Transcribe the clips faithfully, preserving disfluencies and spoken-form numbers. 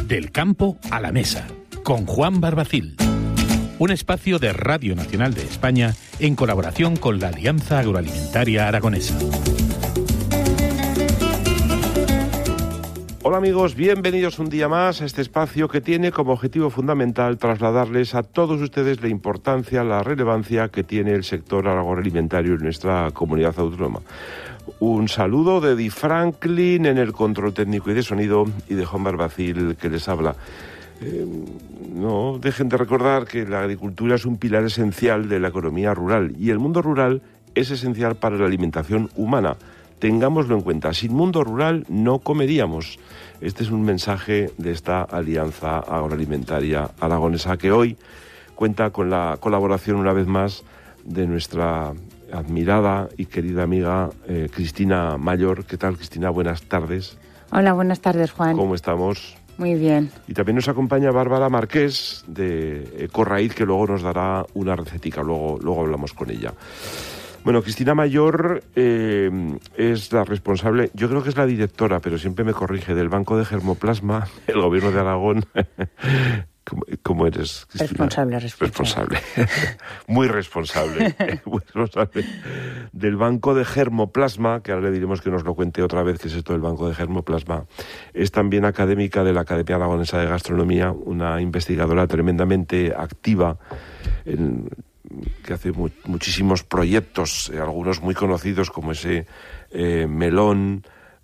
Del campo a la mesa, con Juan Barbacil. Un espacio de Radio Nacional de España en colaboración con la Alianza Agroalimentaria Aragonesa. Hola amigos, bienvenidos un día más a este espacio que tiene como objetivo fundamental trasladarles a todos ustedes la importancia, la relevancia que tiene el sector agroalimentario en nuestra comunidad autónoma. Un saludo de Di Franklin en el control técnico y de sonido y de Juan Barbacil que les habla. Eh, no dejen de recordar que la agricultura es un pilar esencial de la economía rural y el mundo rural es esencial para la alimentación humana. Tengámoslo en cuenta, sin mundo rural no comeríamos. Este es un mensaje de esta Alianza Agroalimentaria Aragonesa que hoy cuenta con la colaboración una vez más de nuestra admirada y querida amiga eh, Cristina Mayor. ¿Qué tal, Cristina? Buenas tardes. Hola, buenas tardes, Juan. ¿Cómo estamos? Muy bien. Y también nos acompaña Bárbara Marqués de Ecorraíz, que luego nos dará una recetica, luego, luego hablamos con ella. Bueno, Cristina Mayor eh, es la responsable, yo creo que es la directora, pero siempre me corrige, del Banco de Germoplasma, el Gobierno de Aragón. ¿Cómo, cómo eres, Cristina? Responsable, responsable. Responsable. Muy responsable. Muy responsable del Banco de Germoplasma, que ahora le diremos que nos lo cuente otra vez qué es esto del Banco de Germoplasma. Es también académica de la Academia Aragonesa de Gastronomía, una investigadora tremendamente activa en... que hace mu- muchísimos proyectos, eh, algunos muy conocidos como ese eh, melón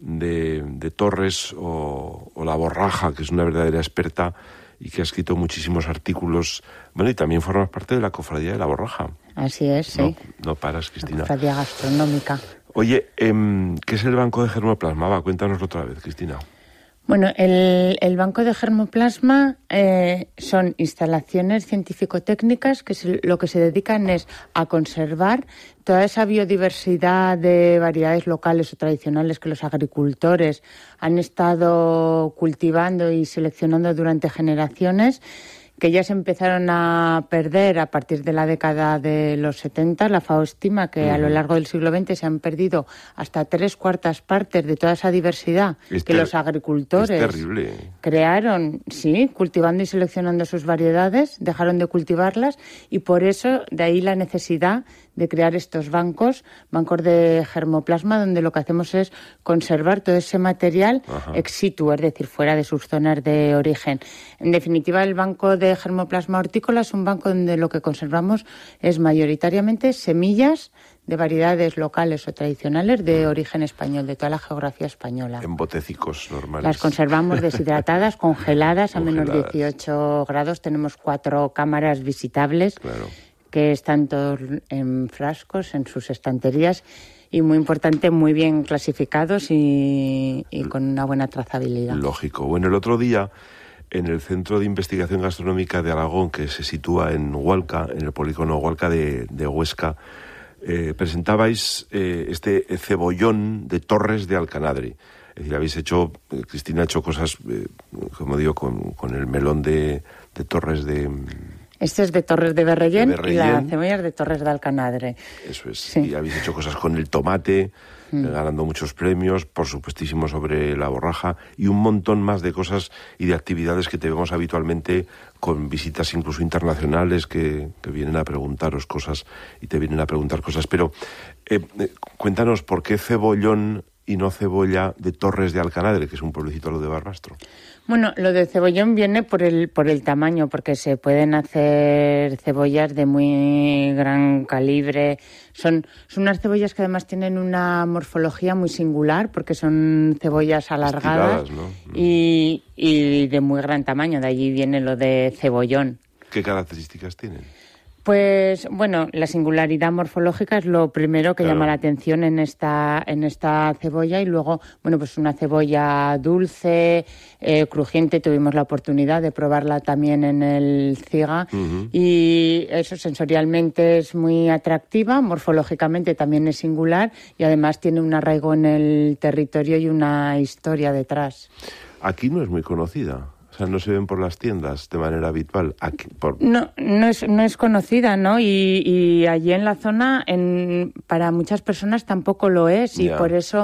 de, de Torres o, o la borraja, que es una verdadera experta y que ha escrito muchísimos artículos. Bueno, y también formas parte de la Cofradía de la Borraja. Así es, No, sí. no paras, Cristina. La Cofradía Gastronómica. Oye, eh, ¿qué es el Banco de Germoplasma? Va, cuéntanoslo otra vez, Cristina. Bueno, el, el Banco de Germoplasma eh, son instalaciones científico-técnicas que se, lo que se dedican es a conservar toda esa biodiversidad de variedades locales o tradicionales que los agricultores han estado cultivando y seleccionando durante generaciones, que ya se empezaron a perder a partir de la década de los setenta. La FAO estima que uh-huh. a lo largo del siglo veinte se han perdido hasta tres cuartas partes de toda esa diversidad es que ter- los agricultores crearon, sí, cultivando y seleccionando sus variedades, dejaron de cultivarlas y por eso de ahí la necesidad de crear estos bancos, bancos de germoplasma, donde lo que hacemos es conservar todo ese material uh-huh. ex situ, es decir, fuera de sus zonas de origen. En definitiva, el Banco de Germoplasma Hortícola es un banco donde lo que conservamos es mayoritariamente semillas de variedades locales o tradicionales de origen español, de toda la geografía española. En botecicos normales. Las conservamos deshidratadas, congeladas, congeladas a menos dieciocho grados. Tenemos cuatro cámaras visitables. Claro. Que están todos en frascos, en sus estanterías, y muy importante, muy bien clasificados y, y con una buena trazabilidad. Lógico. Bueno, el otro día, en el Centro de Investigación Gastronómica de Aragón, que se sitúa en Hualca, en el polígono Hualca de, de Huesca, eh, presentabais eh, este cebollón de Torres de Alcanadre. Es decir, habéis hecho, eh, Cristina ha hecho cosas, eh, como digo, con, con el melón de, de Torres de... Este es de Torres de Berrellén, de Berrellén. Y la cebolla es de Torres de Alcanadre. Eso es. Sí. Y habéis hecho cosas con el tomate, mm. eh, ganando muchos premios, por supuestísimo sobre la borraja, y un montón más de cosas y de actividades que te vemos habitualmente con visitas incluso internacionales que, que vienen a preguntaros cosas y te vienen a preguntar cosas. Pero eh, eh, cuéntanos, ¿por qué cebollón y no cebolla de Torres de Alcanadre, que es un pueblecito lo de Barbastro? Bueno, lo de cebollón viene por el por el tamaño, porque se pueden hacer cebollas de muy gran calibre. Son, son unas cebollas que además tienen una morfología muy singular, porque son cebollas alargadas. Estiradas, ¿no? y, y de muy gran tamaño. De allí viene lo de cebollón. ¿Qué características tienen? Pues, bueno, la singularidad morfológica es lo primero que claro. llama la atención en esta en esta cebolla, y luego, bueno, pues una cebolla dulce, eh, crujiente. Tuvimos la oportunidad de probarla también en el Ciga uh-huh. y eso sensorialmente es muy atractiva, morfológicamente también es singular y además tiene un arraigo en el territorio y una historia detrás. Aquí no es muy conocida. O sea, no se ven por las tiendas de manera habitual. Aquí, por... No, no es, no es conocida, ¿no? Y, y allí en la zona, en, para muchas personas tampoco lo es, y yeah. por eso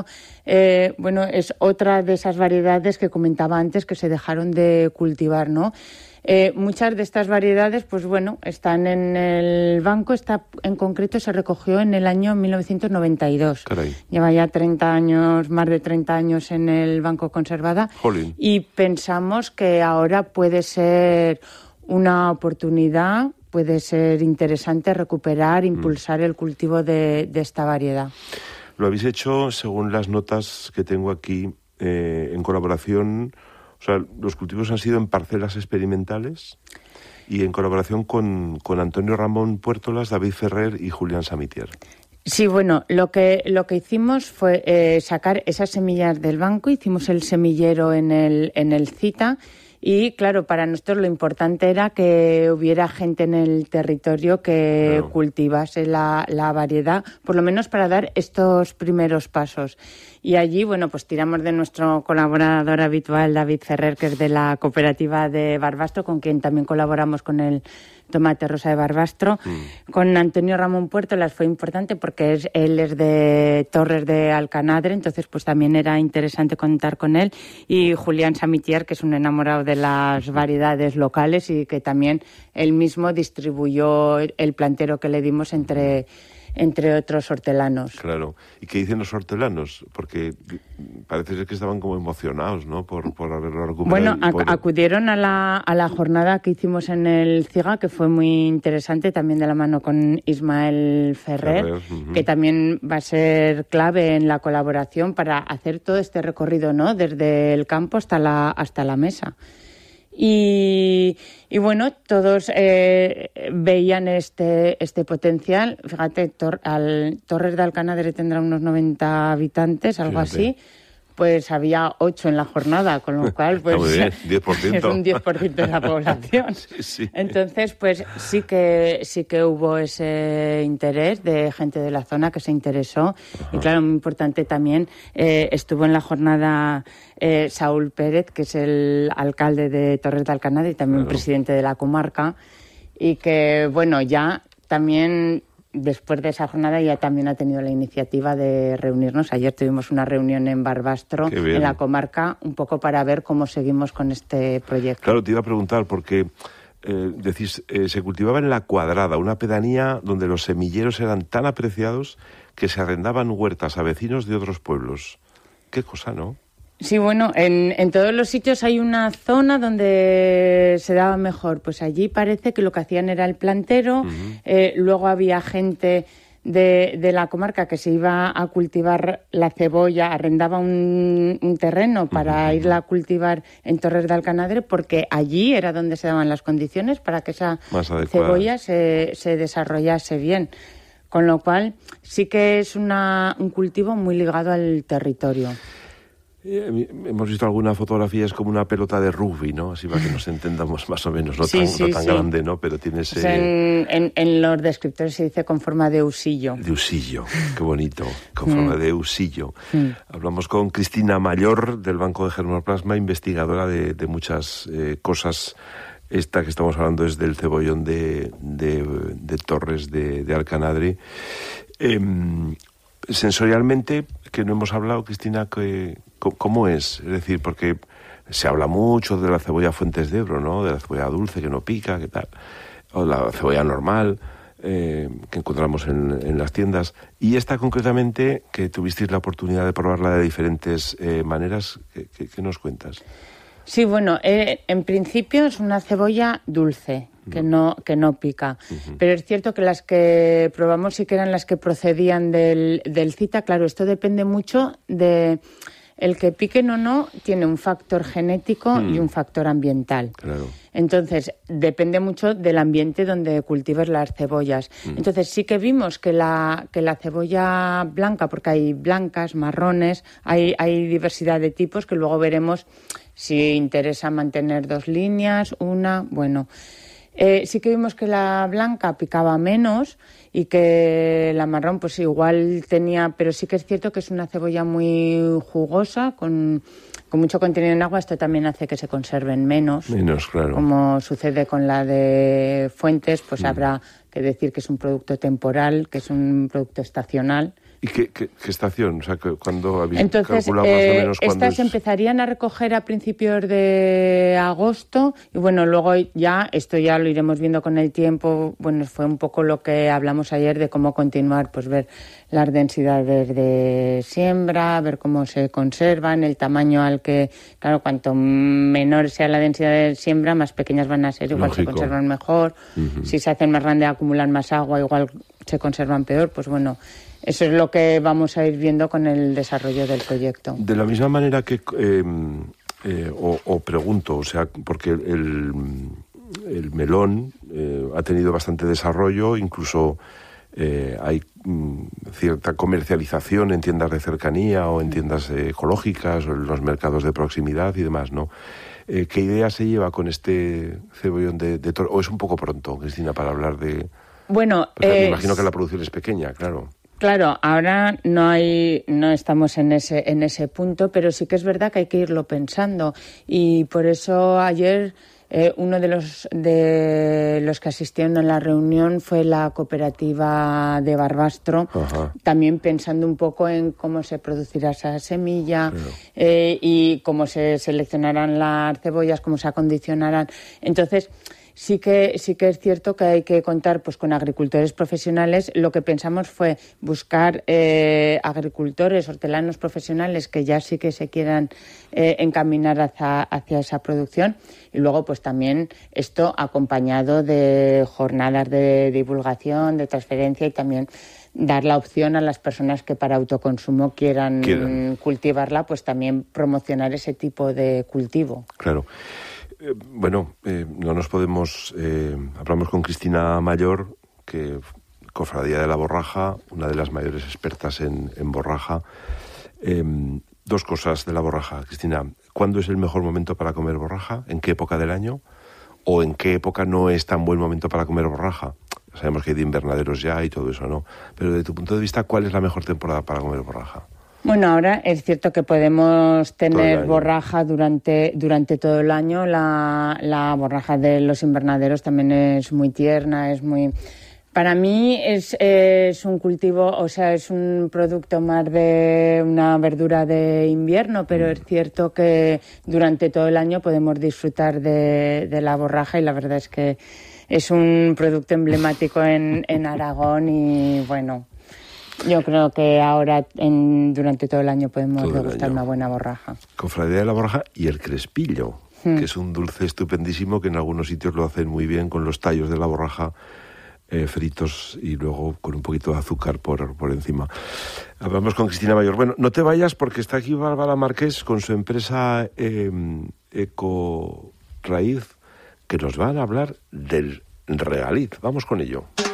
eh, bueno, es otra de esas variedades que comentaba antes que se dejaron de cultivar, ¿no? Eh, muchas de estas variedades, pues bueno, están en el banco. Esta en concreto se recogió en el año mil novecientos noventa y dos. Caray. Lleva ya treinta años, más de treinta años en el banco conservada. Jolín. Y pensamos que ahora puede ser una oportunidad, puede ser interesante recuperar, impulsar mm. el cultivo de, de esta variedad. Lo habéis hecho, según las notas que tengo aquí, eh, en colaboración. O sea, los cultivos han sido en parcelas experimentales y en colaboración con, con Antonio Ramón Puertolas, David Ferrer y Julián Samitier. Sí, bueno, lo que lo que hicimos fue eh, sacar esas semillas del banco, hicimos el semillero en el en el CITA. Y, claro, para nosotros lo importante era que hubiera gente en el territorio que claro. cultivase la, la variedad, por lo menos para dar estos primeros pasos. Y allí, bueno, pues tiramos de nuestro colaborador habitual, David Ferrer, que es de la cooperativa de Barbastro, con quien también colaboramos con el tomate rosa de Barbastro. Mm. Con Antonio Ramón Puertolas fue importante porque es, él es de Torres de Alcanadre, entonces pues también era interesante contar con él. Y Julián Samitier, que es un enamorado de las variedades locales y que también él mismo distribuyó el plantero que le dimos entre... entre otros hortelanos. Claro. ¿Y qué dicen los hortelanos? Porque parece ser que estaban como emocionados, ¿no? Por, por haberlo recuperado. Bueno, ac- por... acudieron a la, a la jornada que hicimos en el CIGA, que fue muy interesante, también de la mano con Ismael Ferrer, Ferrer uh-huh. que también va a ser clave en la colaboración para hacer todo este recorrido, ¿no? Desde el campo hasta la, hasta la mesa. Y, y bueno, todos eh, veían este este potencial. Fíjate, tor, al, Torres de Alcanadre tendrá unos noventa habitantes, algo Fíjate. así. Pues había ocho en la jornada, con lo cual pues muy bien, diez por ciento. es un diez por ciento de la población. Sí, sí. Entonces, pues sí que sí que hubo ese interés de gente de la zona que se interesó. Ajá. Y claro, muy importante también, eh, estuvo en la jornada eh, Saúl Pérez, que es el alcalde de Torres de Alcanadre y también claro. presidente de la comarca, y que, bueno, ya también... Después de esa jornada ya también ha tenido la iniciativa de reunirnos. Ayer tuvimos una reunión en Barbastro, en la comarca, un poco para ver cómo seguimos con este proyecto. Claro, te iba a preguntar, porque eh, decís, eh, se cultivaba en La Cuadrada, una pedanía donde los semilleros eran tan apreciados que se arrendaban huertas a vecinos de otros pueblos. Qué cosa, ¿no? Sí, bueno, en, en todos los sitios hay una zona donde se daba mejor. Pues allí parece que lo que hacían era el plantero, uh-huh. eh, luego había gente de, de la comarca que se iba a cultivar la cebolla, arrendaba un, un terreno para uh-huh. irla a cultivar en Torres de Alcanadre, porque allí era donde se daban las condiciones para que esa cebolla se, se desarrollase bien. Con lo cual sí que es una, un cultivo muy ligado al territorio. Hemos visto algunas fotografías como una pelota de rugby, ¿no? Así para que nos entendamos más o menos, no sí, tan, sí, no tan sí. grande, ¿no? Pero tiene ese... O sea, en, en, en los descriptores se dice con forma de usillo. De usillo, qué bonito, con forma mm. de usillo. Mm. Hablamos con Cristina Mayor, del Banco de Germoplasma, investigadora de, de muchas eh, cosas. Esta que estamos hablando es del cebollón de, de, de Torres de, de Alcanadre. Eh, sensorialmente, que no hemos hablado, Cristina, que... ¿Cómo es? Es decir, porque se habla mucho de la cebolla Fuentes de Ebro, ¿no? De la cebolla dulce que no pica, ¿qué tal? O la cebolla normal eh, que encontramos en, en las tiendas. Y esta concretamente, que tuvisteis la oportunidad de probarla de diferentes eh, maneras, ¿qué, qué, qué nos cuentas? Sí, bueno, eh, en principio es una cebolla dulce, que no, que no pica. Uh-huh. Pero es cierto que las que probamos sí que eran las que procedían del, del CITA. Claro, esto depende mucho de... El que piquen o no tiene un factor genético mm. y un factor ambiental. Claro. Entonces, depende mucho del ambiente donde cultives las cebollas. Mm. Entonces, sí que vimos que la, que la cebolla blanca, porque hay blancas, marrones, hay, hay diversidad de tipos que luego veremos si interesa mantener dos líneas, una, bueno... Eh, sí que vimos que la blanca picaba menos y que la marrón pues igual tenía, pero sí que es cierto que es una cebolla muy jugosa, con, con mucho contenido en agua. Esto también hace que se conserven menos. Menos, claro. Como sucede con la de Fuentes, pues mm. habrá que decir que es un producto temporal, que es un producto estacional, ¿Y qué, qué, qué estación? O sea, ¿cuándo habéis Entonces, calculado más o eh, menos cuándo estas es? empezarían a recoger a principios de agosto y bueno, luego ya, esto ya lo iremos viendo con el tiempo, bueno, fue un poco lo que hablamos ayer de cómo continuar, pues ver las densidades de siembra, ver cómo se conservan, el tamaño al que, claro, cuanto menor sea la densidad de siembra, más pequeñas van a ser, igual Lógico. se conservan mejor, uh-huh. Si se hacen más grandes, acumulan más agua, igual se conservan peor, pues bueno, eso es lo que vamos a ir viendo con el desarrollo del proyecto. De la misma manera que, eh, eh, o, o pregunto, o sea, porque el, el melón eh, ha tenido bastante desarrollo, incluso eh, hay mm, cierta comercialización en tiendas de cercanía o en tiendas eh, ecológicas o en los mercados de proximidad y demás, ¿no? Eh, ¿Qué idea se lleva con este cebollón de, de toro? ¿O es un poco pronto, Cristina, para hablar de...? Bueno, porque eh, me imagino que la producción es pequeña, claro. Claro, ahora no hay, no estamos en ese, en ese punto, pero sí que es verdad que hay que irlo pensando y por eso ayer eh, uno de los de los que asistieron a la reunión fue la cooperativa de Barbastro, Ajá. También pensando un poco en cómo se producirá esa semilla, claro. eh, y cómo se seleccionarán las cebollas, cómo se acondicionarán. Entonces, Sí que, sí que es cierto que hay que contar pues con agricultores profesionales. Lo que pensamos fue buscar eh, agricultores, hortelanos profesionales que ya sí que se quieran eh, encaminar hacia, hacia esa producción. Y luego pues también esto acompañado de jornadas de divulgación, de transferencia y también dar la opción a las personas que para autoconsumo quieran, quieran. cultivarla, pues también promocionar ese tipo de cultivo. Claro. Eh, bueno, eh, no nos podemos... Eh, hablamos con Cristina Mayor, que Cofradía de la Borraja, una de las mayores expertas en, en borraja. Eh, dos cosas de la borraja, Cristina. ¿Cuándo es el mejor momento para comer borraja? ¿En qué época del año? ¿O en qué época no es tan buen momento para comer borraja? Sabemos que hay de invernaderos ya y todo eso, ¿no? Pero desde tu punto de vista, ¿cuál es la mejor temporada para comer borraja? Bueno, ahora es cierto que podemos tener borraja durante, durante todo el año. La, la borraja de los invernaderos también es muy tierna, es muy... Para mí es, es un cultivo, o sea, es un producto más de una verdura de invierno, pero mm. es cierto que durante todo el año podemos disfrutar de, de la borraja y la verdad es que es un producto emblemático en, en Aragón y bueno... Yo creo que ahora, en, durante todo el año, podemos todo degustar una buena borraja. Cofradía de la Borraja y el crespillo, hmm. que es un dulce estupendísimo que en algunos sitios lo hacen muy bien con los tallos de la borraja eh, fritos y luego con un poquito de azúcar por, por encima. Hablamos con Cristina Mayor. Bueno, no te vayas porque está aquí Bárbara Márquez con su empresa eh, Eco Raíz, que nos van a habbar del regaliz. Vamos con ello.